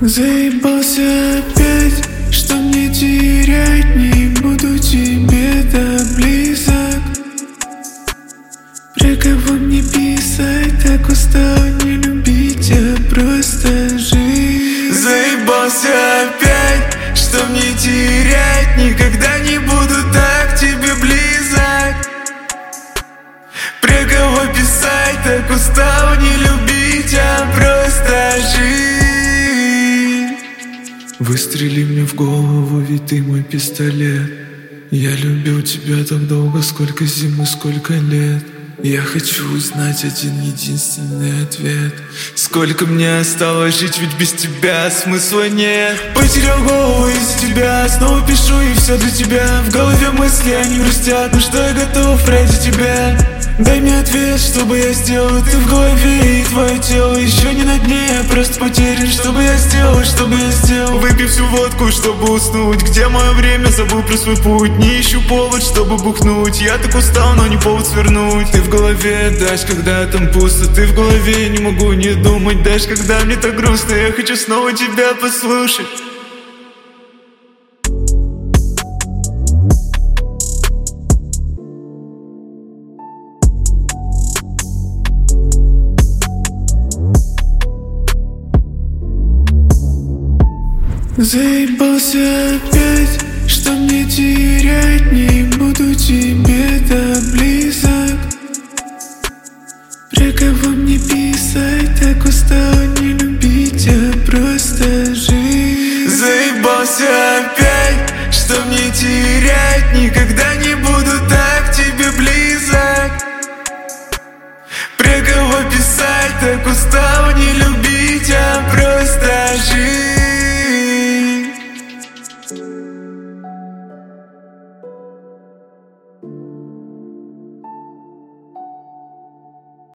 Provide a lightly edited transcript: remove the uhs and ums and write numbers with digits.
Заебался опять, что мне терять, не буду тебе так близок. Про кого мне писать, так устал не любить, а просто жить. Заебался опять, что мне терять, никогда не буду так тебе близок. Про кого писать, так устал не любить, а просто жить. Выстрели мне в голову, ведь ты мой пистолет. Я любил тебя так долго, сколько зим и сколько лет. Я хочу узнать один единственный ответ: сколько мне осталось жить, ведь без тебя смысла нет. Потерял голову из-за тебя, снова пишу и все для тебя. В голове мысли, они грустят, но что я готов ради тебя. Дай мне ответ, что бы я сделал, ты в голове и твое тело еще не на дне, я просто потерян. Что бы я сделал, что бы я сделал? Выпив всю водку, чтобы уснуть. Где мое время, забыл про свой путь. Не ищу повод, чтобы бухнуть. Я так устал, но не повод свернуть. Ты в голове, дашь, когда там пусто. Ты в голове, не могу не думать. Дашь, когда мне так грустно. Я хочу снова тебя послушать. Заебался опять, что мне терять, не буду тебе так близок. Про кого мне писать, так устал не любить, а просто жить. Заебался опять, что мне терять, никогда не буду так тебе близок. Про кого писать, так устал не любить, а просто жить.